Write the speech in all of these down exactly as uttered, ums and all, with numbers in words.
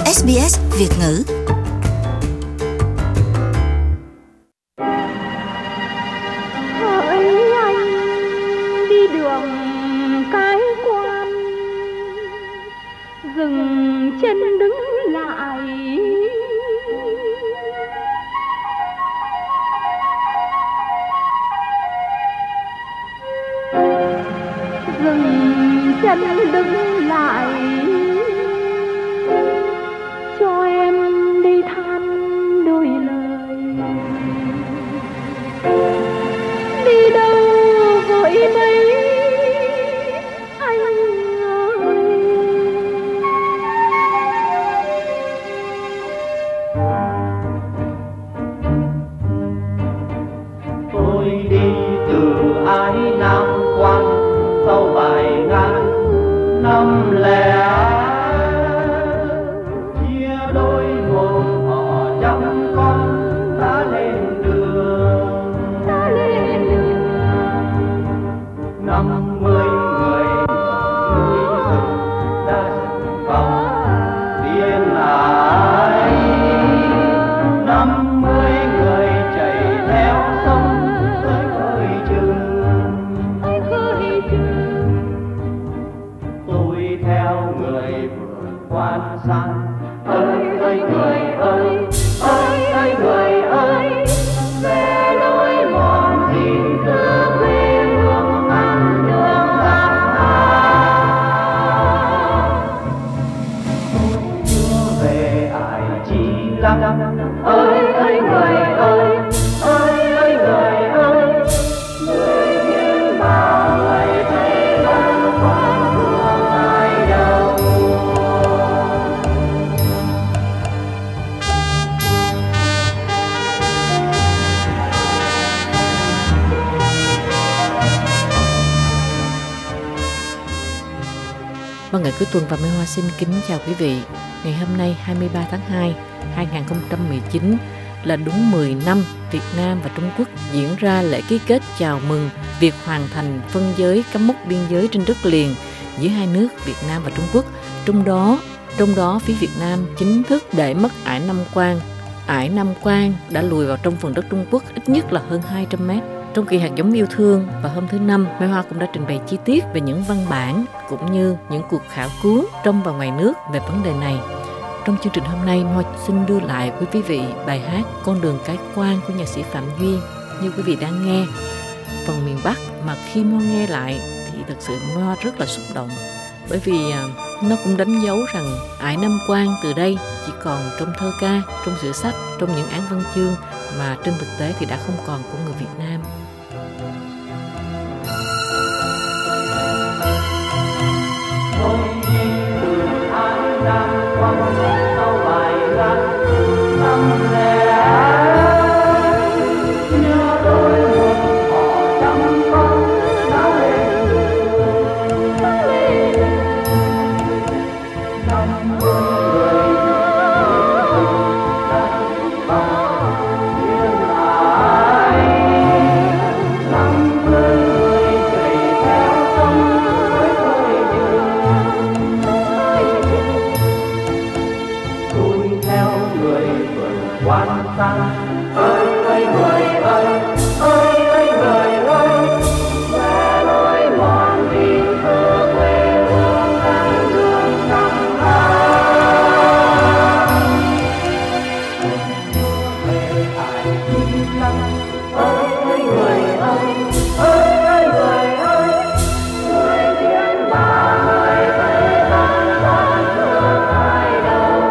ét bê ét Việt ngữ. Hỡi anh đi đường cái quan, dừng chân đứng lại, dừng chân đứng lại cho em đi than đôi lời. Đi đâu vội đây anh ơi? Tôi đi từ Ái Nam Quan sau vài ngàn năm lẻ, chia đôi một họ trăm con đã lên đường, Ta lên đường năm mươi người núi rừng đã vòng điên ải, năm mươi người chạy theo sông tới khơi chừng. ơi khơi chừng. Tôi theo người vừa quan sát, ơi ơi người ơi, ơi ơi người ơi, về lối mòn xin cứ quê hương ăn đường bạc hà. Tôi chưa về ai chi lăng, ơi ơi người ơi, ơi ơi người ơi, người hiền bao người thấy băn khoăn thương ai đâu. Vâng, ngày cuối tuần và Mai Hoa xin kính chào quý vị. Ngày hôm nay hai mươi ba tháng hai, hai nghìn không trăm mười chín là đúng mười năm Việt Nam và Trung Quốc diễn ra lễ ký kết chào mừng việc hoàn thành phân giới cắm mốc biên giới trên đất liền giữa hai nước Việt Nam và Trung Quốc. Trong đó, trong đó phía Việt Nam chính thức để mất ải Nam Quan. Ải Nam Quan đã lùi vào trong phần đất Trung Quốc ít nhất là hơn hai trăm mét. Trong kỳ hạt giống yêu thương và hôm thứ Năm, Mai Hoa cũng đã trình bày chi tiết về những văn bản cũng như những cuộc khảo cứu trong và ngoài nước về vấn đề này. Trong chương trình hôm nay, Mai Hoa xin đưa lại với quý vị bài hát Con đường cái quan của nhạc sĩ Phạm Duy. Như quý vị đang nghe phần miền Bắc mà khi Mai Hoa nghe lại thì thật sự Mai Hoa rất là xúc động, bởi vì à, nó cũng đánh dấu rằng ải Nam Quan từ đây chỉ còn trong thơ ca, trong sử sách, trong những án văn chương, mà trên thực tế thì đã không còn của người Việt Nam. Tôi đi từ Ái Nam Quan sau vài ngàn năm lẻ, nhớ đôi một họ trăm con đã lên đường, năm mươi người đã vòng điên ải, năm mươi người chạy theo sông tới khơi chừng. Tôi theo người vượt quan sát, ơi ơi người ơi, ơi ơi người ơi, về lối mòn tìm cơ quê hương ăn đường bạc hà. Về ai chi lăng, ơi ơi người ơi, ơi ơi người ơi, người hiền ba người thấy băn khoăn thương ai đâu.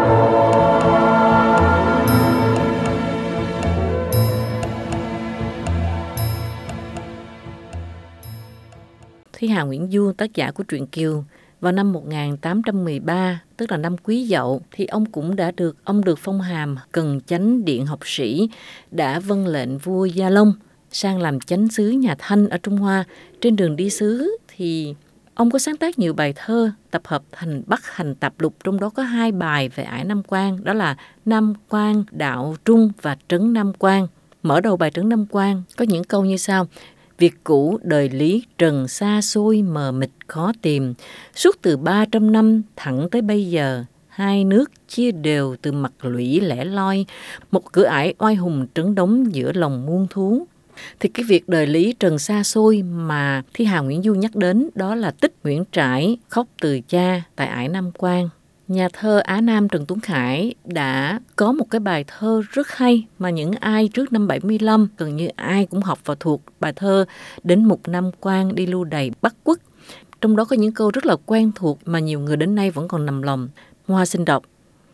Thúy Hà Nguyễn Du, tác giả của truyện Kiều, vào năm một nghìn tám trăm mười ba, tức là năm Quý Dậu, thì ông cũng đã được ông được phong hàm Cần Chánh Điện học sĩ, đã vâng lệnh vua Gia Long sang làm chánh xứ nhà Thanh ở Trung Hoa. Trên đường đi xứ thì ông có sáng tác nhiều bài thơ tập hợp thành Bắc Hành Tập Lục, trong đó có hai bài về ải Nam Quan, đó là Nam Quan Đạo Trung và Trấn Nam Quan. Mở đầu bài Trấn Nam Quan có những câu như sau: Việc cũ đời Lý Trần xa xôi mờ mịt khó tìm, suốt từ ba trăm năm thẳng tới bây giờ, hai nước chia đều từ mặt lũy lẻ loi, một cửa ải oai hùng trấn đóng giữa lòng muôn thú. Thì cái việc đời Lý Trần xa xôi mà Thi hào Nguyễn Du nhắc đến đó là tích Nguyễn Trãi khóc từ cha tại ải Nam Quan. Nhà thơ Á Nam Trần Tuấn Khải đã có một cái bài thơ rất hay mà những ai trước năm bảy mươi lăm gần như ai cũng học và thuộc bài thơ Đến Mục Nam Quan đi lưu đày Bắc Quốc. Trong đó có những câu rất là quen thuộc mà nhiều người đến nay vẫn còn nằm lòng. Hoa xin đọc: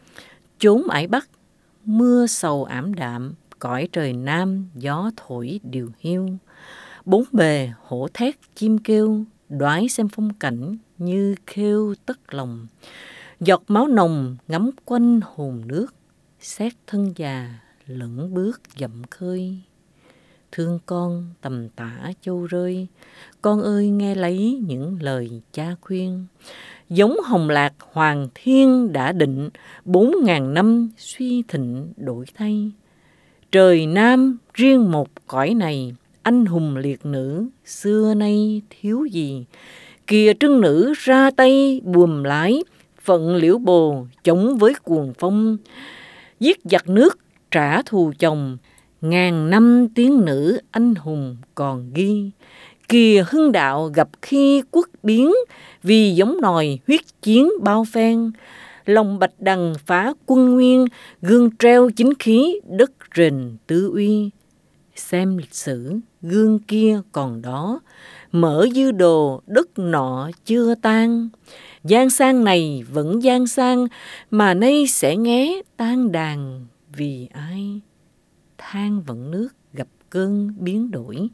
Chốn ải Bắc, mưa sầu ảm đạm, cõi trời Nam, gió thổi điều hiu. Bốn bề hổ thét chim kêu, đoái xem phong cảnh như khêu tất lòng. Giọt máu nồng ngắm quanh hồn nước, xét thân già lững bước dậm khơi. Thương con tầm tả châu rơi, con ơi nghe lấy những lời cha khuyên. Giống hồng lạc hoàng thiên đã định, bốn ngàn năm suy thịnh đổi thay. Trời Nam riêng một cõi này, anh hùng liệt nữ xưa nay thiếu gì. Kìa trưng nữ ra tay buồm lái, phận liễu bồ chống với cuồng phong. Giết giặc nước trả thù chồng, ngàn năm tiếng nữ anh hùng còn ghi. Kìa hưng đạo gặp khi quốc biến, vì giống nòi huyết chiến bao phen. Lòng bạch đằng phá quân nguyên, gương treo chính khí đất rền tứ uy. Xem lịch sử gương kia còn đó, mở dư đồ đất nọ chưa tan. Giang sang này vẫn giang sang, mà nay sẽ nghe tan đàn vì ai. Than vận nước gặp cơn biến đổi,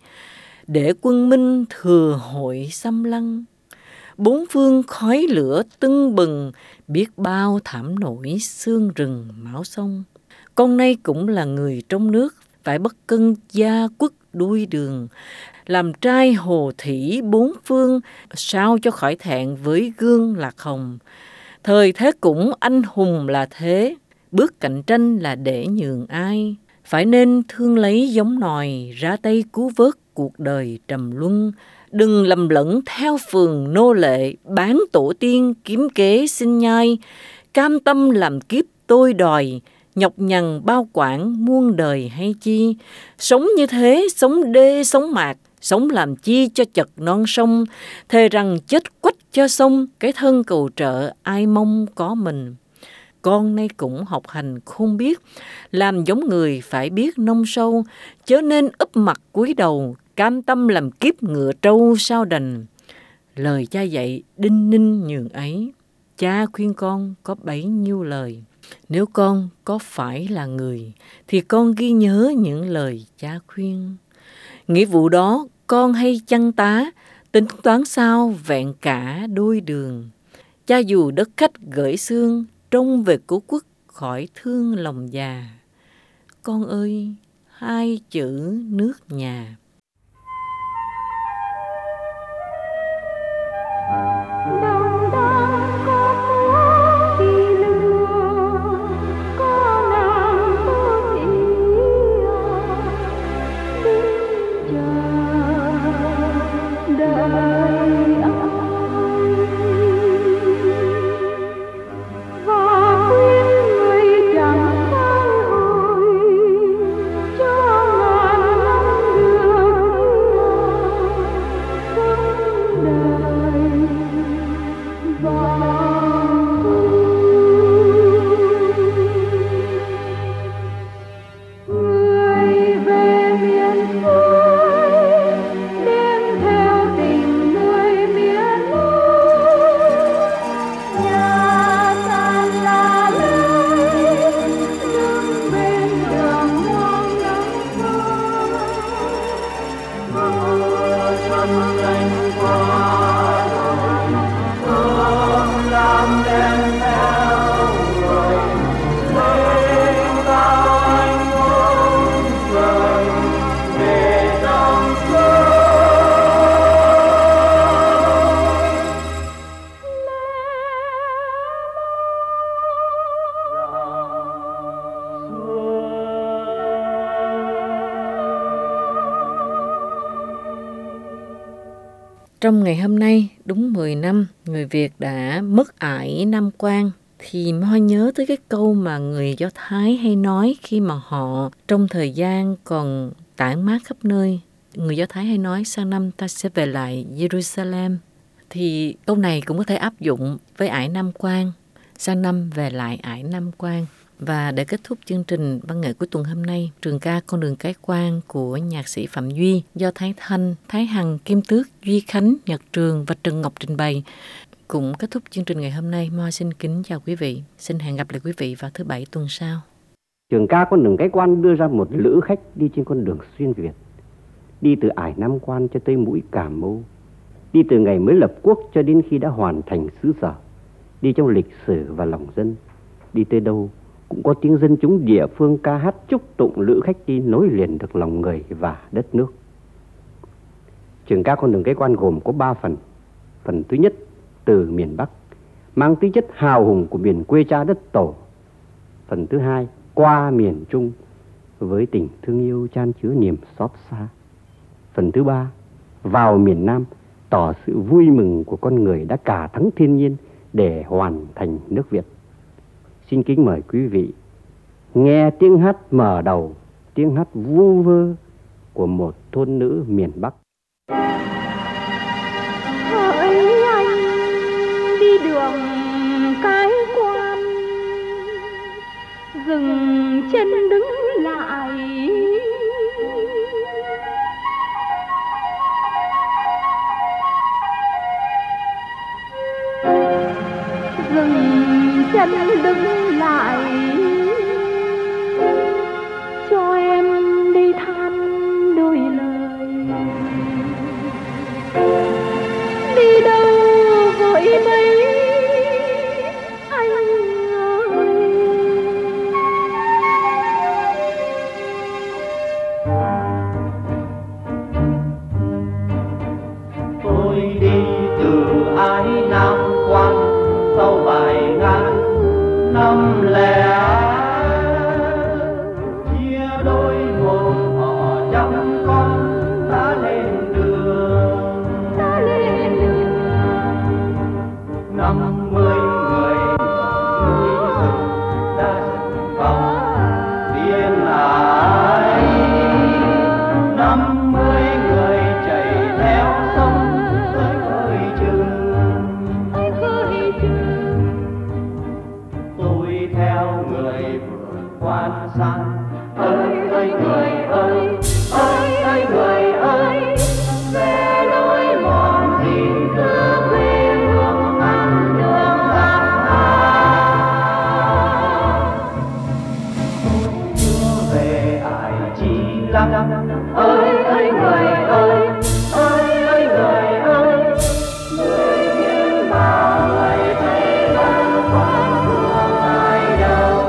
để quân Minh thừa hội xâm lăng. Bốn phương khói lửa tưng bừng, biết bao thảm nổi xương rừng máu sông. Con nay cũng là người trong nước, phải bất cân gia quốc đuôi đường. Làm trai hồ thủy bốn phương, sao cho khỏi thẹn với gương lạc hồng. Thời thế cũng anh hùng là thế, bước cạnh tranh là để nhường ai. Phải nên thương lấy giống nòi, ra tay cứu vớt cuộc đời trầm luân. Đừng lầm lẫn theo phường nô lệ, bán tổ tiên kiếm kế sinh nhai. Cam tâm làm kiếp tôi đòi, nhọc nhằn bao quản muôn đời hay chi. Sống như thế, sống đê sống mạc, sống làm chi cho chật non sông. Thề rằng chết quách cho sông, cái thân cầu trợ ai mong có mình. Con nay cũng học hành khôn biết, làm giống người phải biết nông sâu, chớ nên úp mặt cúi đầu, cam tâm làm kiếp ngựa trâu sao đành. Lời cha dạy đinh ninh nhường ấy, cha khuyên con có bấy nhiêu lời. Nếu con có phải là người, thì con ghi nhớ những lời cha khuyên. Nghĩa vụ đó con hay chăn tá, tính toán sao vẹn cả đôi đường. Cha dù đất khách gửi xương, trông về cố quốc khỏi thương lòng già. Con ơi, hai chữ nước nhà. Đồng đang có múa đi lừa, có nàng có ý đi chờ đợi ai. Và khuyên người chẳng phản hồi, cho ngàn năm được sống đời vào người về miền xuôi, đem theo tình người miền núi. Nhà sàn là lối đứng bên đường hoang nắng mưa. Mưa xuân lạnh qua rồi, hương lam đem theo người. Lên cao anh hùng người, về dòng suối. Trong ngày hôm nay, đúng mười năm, người Việt đã mất ải Nam Quan, thì Mai Hoa nhớ tới cái câu mà người Do Thái hay nói khi mà họ trong thời gian còn tản mát khắp nơi. Người Do Thái hay nói sang năm ta sẽ về lại Jerusalem. Thì câu này cũng có thể áp dụng với Ải Nam Quan, sang năm về lại Ải Nam Quan. Và để kết thúc chương trình văn nghệ cuối tuần hôm nay, trường ca Con đường cái quan của nhạc sĩ Phạm Duy do Thái Thanh, Thái Hằng, Kim Tước, Duy Khánh, Nhật Trường và Trần Ngọc trình bày cũng kết thúc chương trình ngày hôm nay. Moi xin kính chào quý vị. Xin hẹn gặp lại quý vị vào thứ Bảy tuần sau. Trường ca Con đường cái quan đưa ra một lữ khách đi trên con đường xuyên Việt, đi từ Ải Nam Quan cho tới mũi Cà Mâu, đi từ ngày mới lập quốc cho đến khi đã hoàn thành xứ sở, đi trong lịch sử và lòng dân. Đi tới đâu cũng có tiếng dân chúng địa phương ca hát chúc tụng lữ khách đi nối liền được lòng người và đất nước. Trường ca Con đường cái quan gồm có ba phần. Phần thứ nhất, từ miền Bắc, mang tính chất hào hùng của miền quê cha đất tổ. Phần thứ hai, qua miền Trung, với tình thương yêu chan chứa niềm xót xa. Phần thứ ba, vào miền Nam, tỏ sự vui mừng của con người đã cà thắng thiên nhiên để hoàn thành nước Việt. Xin kính mời quý vị nghe tiếng hát mở đầu, tiếng hát vu vơ của một thôn nữ miền Bắc. Hỡi anh đi đường cái quan, dừng chân đứng lại, dừng chân đứng lại, cho em đi than đôi lời. Đi đâu vội mấy anh ơi, tôi đi từ Ái Nam Quan sau vài ngàn năm lẻ, chia đôi một họ trăm con đã lên đường, ta lên đường. năm mươi người núi rừng đã dựng vòng biên ải, năm mươi người chạy theo sông tới khơi chừng. Ôi khơi chừng, Tôi theo người vừa quan sát, ơi ơi người ơi, ơi ơi người ơi, về lối mòn xin cứ quê hương ăn đường bạc hà. Tôi chưa về Ải Chi Lăng, ơi ơi người ơi, ơi ơi người ơi, người biên bao người thấy băn khoăn thương ai đâu.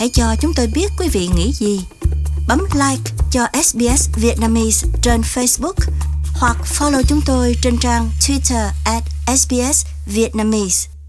Hãy cho chúng tôi biết quý vị nghĩ gì. Bấm like cho ét bê ét Vietnamese trên Facebook hoặc follow chúng tôi trên trang Twitter at ét bê ét Vietnamese.